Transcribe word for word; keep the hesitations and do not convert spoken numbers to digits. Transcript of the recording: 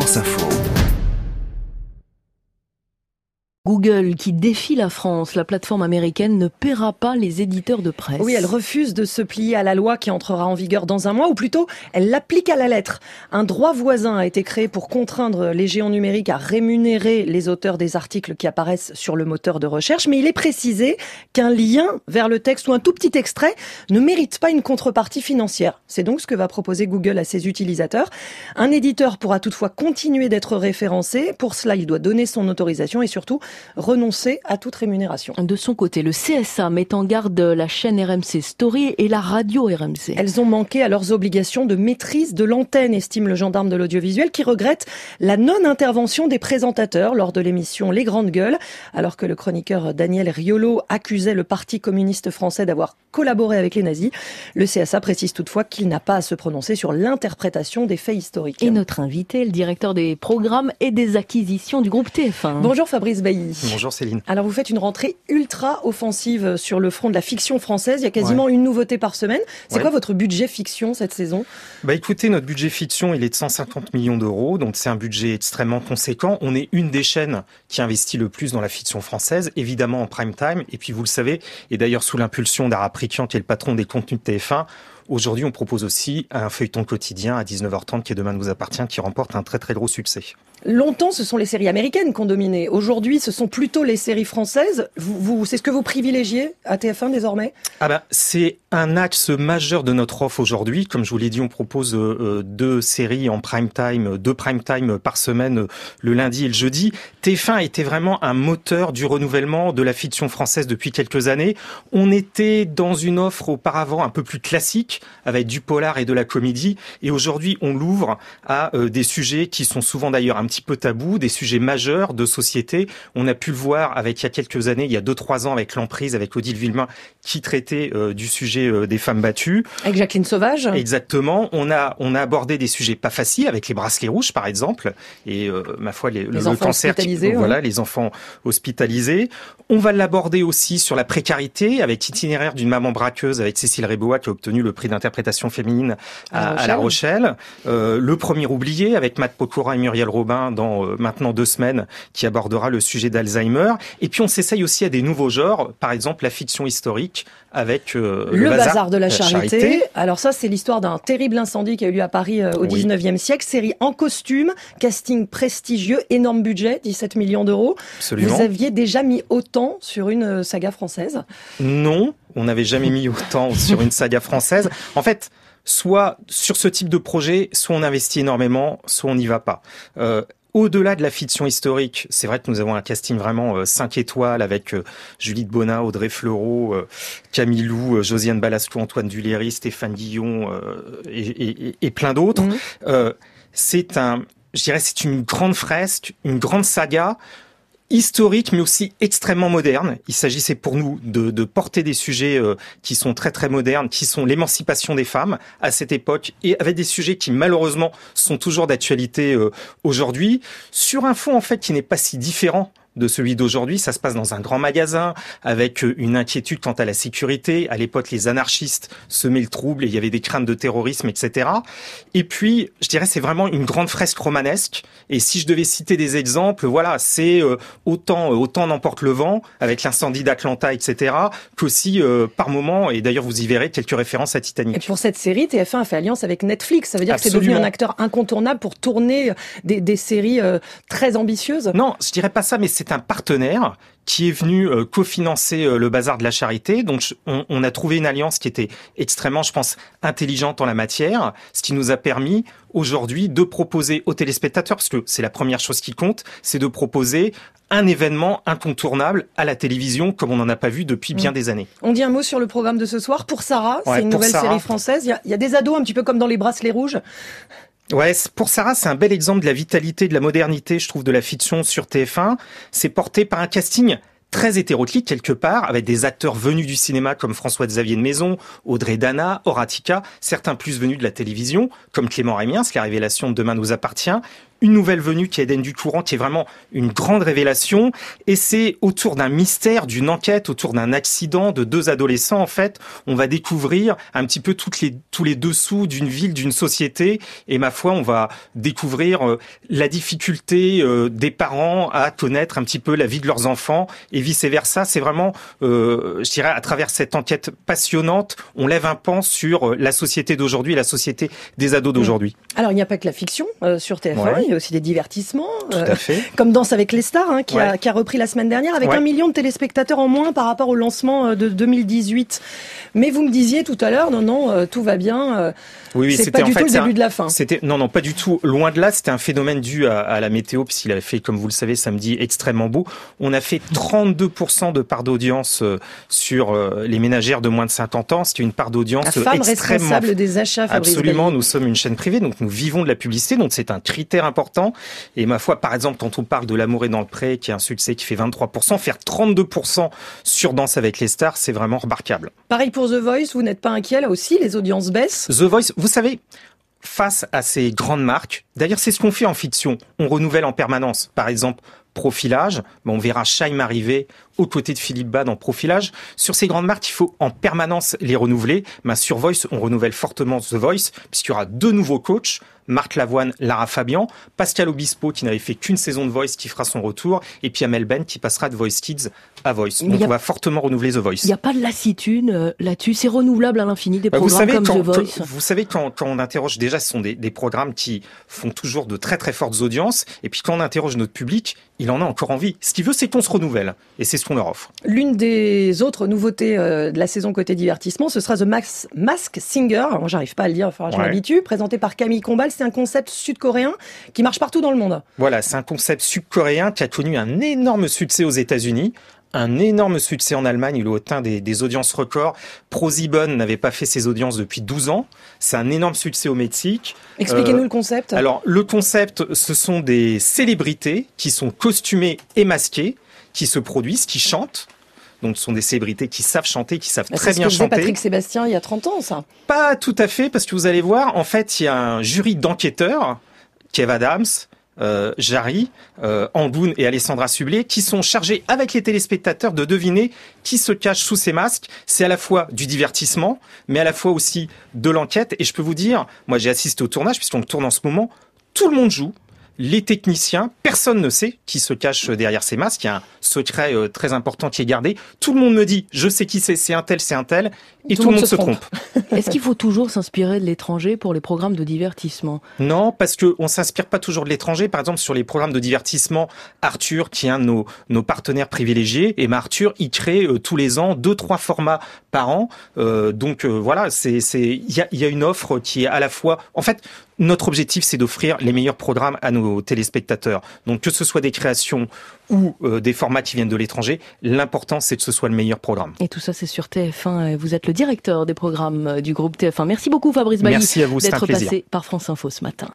France Info. Google qui défie la France, la plateforme américaine ne paiera pas les éditeurs de presse. Oui, elle refuse de se plier à la loi qui entrera en vigueur dans un mois, ou plutôt, elle l'applique à la lettre. Un droit voisin a été créé pour contraindre les géants numériques à rémunérer les auteurs des articles qui apparaissent sur le moteur de recherche, mais il est précisé qu'un lien vers le texte ou un tout petit extrait ne mérite pas une contrepartie financière. C'est donc ce que va proposer Google à ses utilisateurs. Un éditeur pourra toutefois continuer d'être référencé. Pour cela, il doit donner son autorisation et surtout renoncer à toute rémunération. De son côté, le C S A met en garde la chaîne R M C Story et la radio R M C. Elles ont manqué à leurs obligations de maîtrise de l'antenne, estime le gendarme de l'audiovisuel, qui regrette la non-intervention des présentateurs lors de l'émission Les Grandes Gueules, alors que le chroniqueur Daniel Riolo accusait le Parti communiste français d'avoir collaboré avec les nazis. Le C S A précise toutefois qu'il n'a pas à se prononcer sur l'interprétation des faits historiques. Et notre invité, le directeur des programmes et des acquisitions du groupe T F un. Bonjour Fabrice Bailly. Bonjour Céline. Alors vous faites une rentrée ultra offensive sur le front de la fiction française. Il y a quasiment ouais. une nouveauté par semaine. C'est ouais. quoi votre budget fiction cette saison ? Bah écoutez, notre budget fiction, il est de cent cinquante millions d'euros. Donc c'est un budget extrêmement conséquent. On est une des chaînes qui investit le plus dans la fiction française, évidemment en prime time. Et puis vous le savez, et d'ailleurs sous l'impulsion d'Ara Prikian, qui est le patron des contenus de T F un, aujourd'hui, on propose aussi un feuilleton quotidien à dix-neuf heures trente qui est Demain nous appartient, qui remporte un très très gros succès. Longtemps, ce sont les séries américaines qui ont dominé. Aujourd'hui, ce sont plutôt les séries françaises. Vous, vous, c'est ce que vous privilégiez à T F un désormais ? Ah bah, c'est un axe majeur de notre offre aujourd'hui. Comme je vous l'ai dit, on propose euh, deux séries en prime time, deux prime time par semaine, le lundi et le jeudi. T F un a été vraiment un moteur du renouvellement de la fiction française depuis quelques années. On était dans une offre auparavant un peu plus classique, avec du polar et de la comédie. Et aujourd'hui, on l'ouvre à euh, des sujets qui sont souvent d'ailleurs un petit peu tabous, des sujets majeurs de société. On a pu le voir avec il y a quelques années, il y a deux trois ans, avec L'Emprise, avec Odile Villemain, qui traitait euh, du sujet euh, des femmes battues. Avec Jacqueline Sauvage. Exactement. On a on a abordé des sujets pas faciles, avec Les Bracelets Rouges, par exemple, et euh, ma foi, les, les le, enfants cancer, hospitalisés, voilà, ouais. les enfants hospitalisés. On va l'aborder aussi sur la précarité, avec Itinéraire d'une maman braqueuse, avec Cécile Rébois, qui a obtenu le prix d'interprétation féminine à, à, La Rochelle. Euh, le Premier oublié, avec Matt Pokora et Muriel Robin, dans euh, maintenant deux semaines, qui abordera le sujet d'Alzheimer. Et puis on s'essaye aussi à des nouveaux genres, par exemple la fiction historique avec euh, le, le bazar, bazar de la, la charité. charité. Alors ça, c'est l'histoire d'un terrible incendie qui a eu lieu à Paris euh, au dix-neuvième oui. siècle. Série en costume, casting prestigieux, énorme budget, dix-sept millions d'euros. Absolument. Vous aviez déjà mis autant sur une saga française ? Non, on n'avait jamais mis autant sur une saga française. En fait, soit sur ce type de projet, soit on investit énormément, soit on n'y va pas. Euh, Au-delà de la fiction historique, c'est vrai que nous avons un casting vraiment euh, cinq étoiles avec euh, Julie de Bonin, Audrey Fleurot, euh, Camille Lou, euh, Josiane Balasco, Antoine Duléry, Stéphane Guillon euh, et, et, et plein d'autres. Mmh. Euh, c'est un, je dirais, c'est une grande fresque, une grande saga historique, mais aussi extrêmement moderne. Il s'agissait pour nous de, de porter des sujets euh, qui sont très très modernes, qui sont l'émancipation des femmes à cette époque, et avec des sujets qui malheureusement sont toujours d'actualité euh, aujourd'hui, sur un fond en fait qui n'est pas si différent de celui d'aujourd'hui. Ça se passe dans un grand magasin avec une inquiétude quant à la sécurité. À l'époque, les anarchistes semaient le trouble et il y avait des craintes de terrorisme, et cetera. Et puis, je dirais, c'est vraiment une grande fresque romanesque. Et si je devais citer des exemples, voilà, c'est euh, autant, euh, autant n'emporte le vent avec l'incendie d'Atlanta, et cetera, qu'aussi euh, par moment, et d'ailleurs vous y verrez quelques références à Titanic. Et pour cette série, T F un a fait alliance avec Netflix. Ça veut dire Absolument. que c'est devenu un acteur incontournable pour tourner des, des séries euh, très ambitieuses. Non, je dirais pas ça, mais c'est un partenaire qui est venu euh, cofinancer euh, le bazar de la charité. Donc on, on a trouvé une alliance qui était extrêmement, je pense, intelligente en la matière, ce qui nous a permis aujourd'hui de proposer aux téléspectateurs, parce que c'est la première chose qui compte, c'est de proposer un événement incontournable à la télévision comme on n'en a pas vu depuis bien mmh. des années. On dit un mot sur le programme de ce soir. Pour Sarah, ouais, c'est une nouvelle Sarah. série française. Il y, a, il y a des ados un petit peu comme dans Les Bracelets Rouges. Ouais, pour Sarah, c'est un bel exemple de la vitalité, de la modernité, je trouve, de la fiction sur T F un. C'est porté par un casting très hétéroclite quelque part, avec des acteurs venus du cinéma comme François-Xavier de Maison, Audrey Dana, Horatica, certains plus venus de la télévision, comme Clément Rémiens, La Révélation de Demain nous appartient, une nouvelle venue qui est Eden Ducourant, qui est vraiment une grande révélation. Et c'est autour d'un mystère, d'une enquête, autour d'un accident de deux adolescents. En fait, on va découvrir un petit peu toutes les, tous les dessous d'une ville, d'une société. Et ma foi, on va découvrir euh, la difficulté euh, des parents à connaître un petit peu la vie de leurs enfants et vice versa. C'est vraiment, euh, je dirais, à travers cette enquête passionnante, on lève un pan sur la société d'aujourd'hui et la société des ados d'aujourd'hui. Alors, il n'y a pas que la fiction euh, sur T F un, ouais. Il y a aussi des divertissements. Tout à fait. Comme Danse avec les stars, hein, qui, ouais. a, qui a repris la semaine dernière avec ouais. un million de téléspectateurs en moins par rapport au lancement de deux mille dix-huit. Mais vous me disiez tout à l'heure, non, non, euh, tout va bien. Euh, oui, oui, c'est pas du en fait, tout le début un, de la fin. C'était non, non, pas du tout. Loin de là, c'était un phénomène dû à, à la météo, puisqu'il avait fait, comme vous le savez, samedi extrêmement beau. On a fait trente-deux pour cent de part d'audience euh, sur euh, les ménagères de moins de cinquante ans. C'était une part d'audience la femme extrêmement responsable des achats. Fabrice Absolument, Bailly. Nous sommes une chaîne privée, donc nous vivons de la publicité, donc c'est un critère important. Et ma foi, par exemple, quand on parle de L'amour est dans le pré, qui est un succès qui fait vingt-trois pour cent, faire trente-deux pour cent sur Danse avec les stars, c'est vraiment remarquable. Pareil pour The Voice, vous n'êtes pas inquiet là aussi, les audiences baissent? The Voice, vous savez, face à ces grandes marques, d'ailleurs c'est ce qu'on fait en fiction, on renouvelle en permanence. Par exemple, Profilage, on verra Scheim arriver aux côtés de Philippe Bas dans Profilage. Sur ces grandes marques, il faut en permanence les renouveler. Mais sur Voice, on renouvelle fortement The Voice, puisqu'il y aura deux nouveaux coachs, Marc Lavoine, Lara Fabian, Pascal Obispo qui n'avait fait qu'une saison de Voice qui fera son retour, et puis Amel Ben qui passera de Voice Kids à Voice. Donc a... on va fortement renouveler The Voice. Il n'y a pas de lassitude euh, là-dessus, c'est renouvelable à l'infini des programmes vous savez, comme quand, The Voice. Quand, vous savez, quand, quand on interroge, déjà ce sont des, des programmes qui font toujours de très très fortes audiences, et puis quand on interroge notre public, il en a encore envie. Ce qu'il veut, c'est qu'on se renouvelle, et c'est ce qu'on leur offre. L'une des autres nouveautés euh, de la saison côté divertissement, ce sera The Max, Mask Singer. Alors, moi, j'arrive pas à le dire, enfin, je ouais. m'habitue. Présenté par Camille Combal, c'est un concept sud-coréen qui marche partout dans le monde. Voilà, c'est un concept sud-coréen qui a connu un énorme succès aux États-Unis. Un énorme succès en Allemagne, il a atteint des, des audiences records. ProSieben n'avait pas fait ses audiences depuis douze ans. C'est un énorme succès au Mexique. Expliquez-nous euh, le concept. Alors, le concept, ce sont des célébrités qui sont costumées et masquées, qui se produisent, qui chantent. Donc, ce sont des célébrités qui savent chanter, qui savent bah, très bien chanter. C'est ce que chanter. Patrick Sébastien il y a trente ans, ça. Pas tout à fait, parce que vous allez voir, en fait, il y a un jury d'enquêteurs, Kev Adams, Euh, Jarry, euh, Angoun et Alessandra Sublet, qui sont chargés avec les téléspectateurs de deviner qui se cache sous ces masques. C'est à la fois du divertissement, mais à la fois aussi de l'enquête. Et je peux vous dire, moi j'ai assisté au tournage, puisqu'on tourne en ce moment, tout le monde joue. Les techniciens, personne ne sait qui se cache derrière ces masques. Il y a un secret euh, très important qui est gardé. Tout le monde me dit, je sais qui c'est, c'est un tel, c'est un tel. Et tout, tout le monde se trompe. trompe. Est-ce qu'il faut toujours s'inspirer de l'étranger pour les programmes de divertissement? Non, parce que on s'inspire pas toujours de l'étranger. Par exemple, sur les programmes de divertissement, Arthur, qui est un de nos, nos partenaires privilégiés, et ben Arthur, il crée euh, tous les ans deux, trois formats par an. Euh, donc euh, voilà, c'est, c'est, il y a, il y a une offre qui est à la fois, en fait, notre objectif, c'est d'offrir les meilleurs programmes à nos téléspectateurs. Donc, que ce soit des créations ou euh, des formats qui viennent de l'étranger, l'important, c'est que ce soit le meilleur programme. Et tout ça, c'est sur T F un. Vous êtes le directeur des programmes du groupe T F un. Merci beaucoup, Fabrice Bailly, Merci à vous, c'est un d'être plaisir. passé par France Info ce matin.